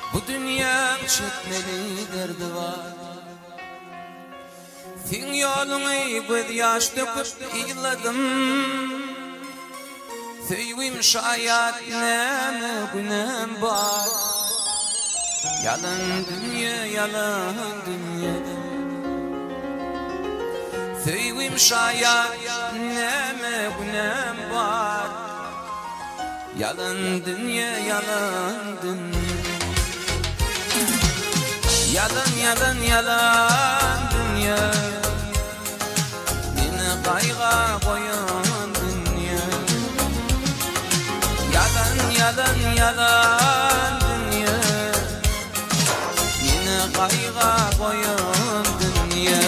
Bu dünya çekmeli derdi var. Fin yolunu göz yaş döküp iyladım. Söywim şayat neme günem var. Yalan dünya, yalan dünya. Söywim şayat neme günem var. Yalan dünya, yalan dünya. Yalan, yalan, yalan dünya. Beni kayga koyan dünya. Yalan, yalan, yalan dünya. Beni kayga koyan dünya.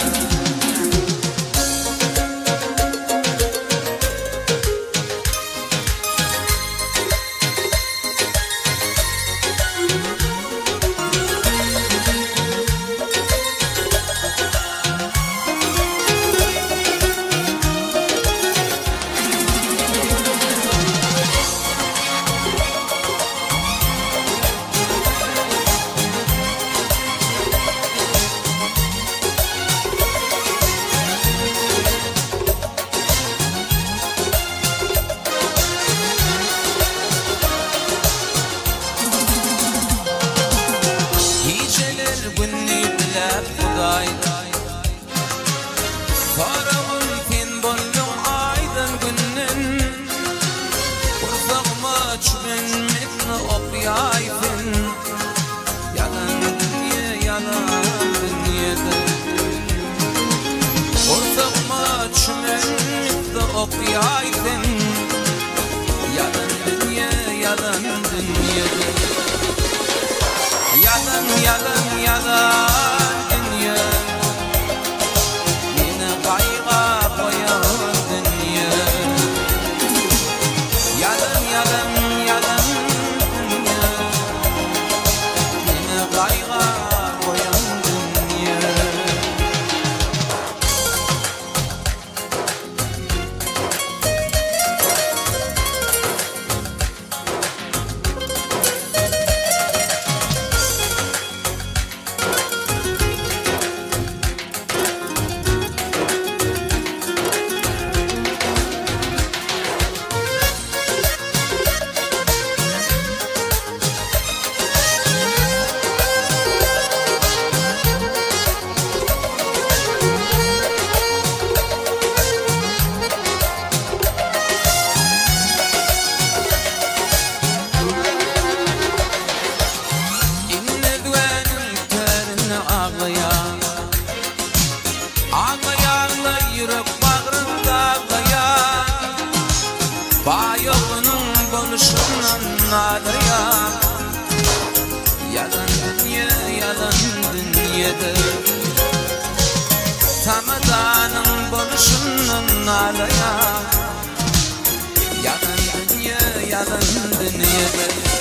Karağın fin bollum aydın günün. Kursağıma çümenmekle okuyayfın. Yalan dünya, yalan dünyada. Kursağıma çümenmekle okuyayfın. Yalan dünya, yalan dünyada. Yalan, yalan, yalan dünya. Ağlayanla yürek bağrında ağlayan. Bayolunun konuşundan ağlayan. Yalan dünya, yalan dünyada. Tamadanın konuşundan ağlayan. Yalan dünya, yalan dünyada.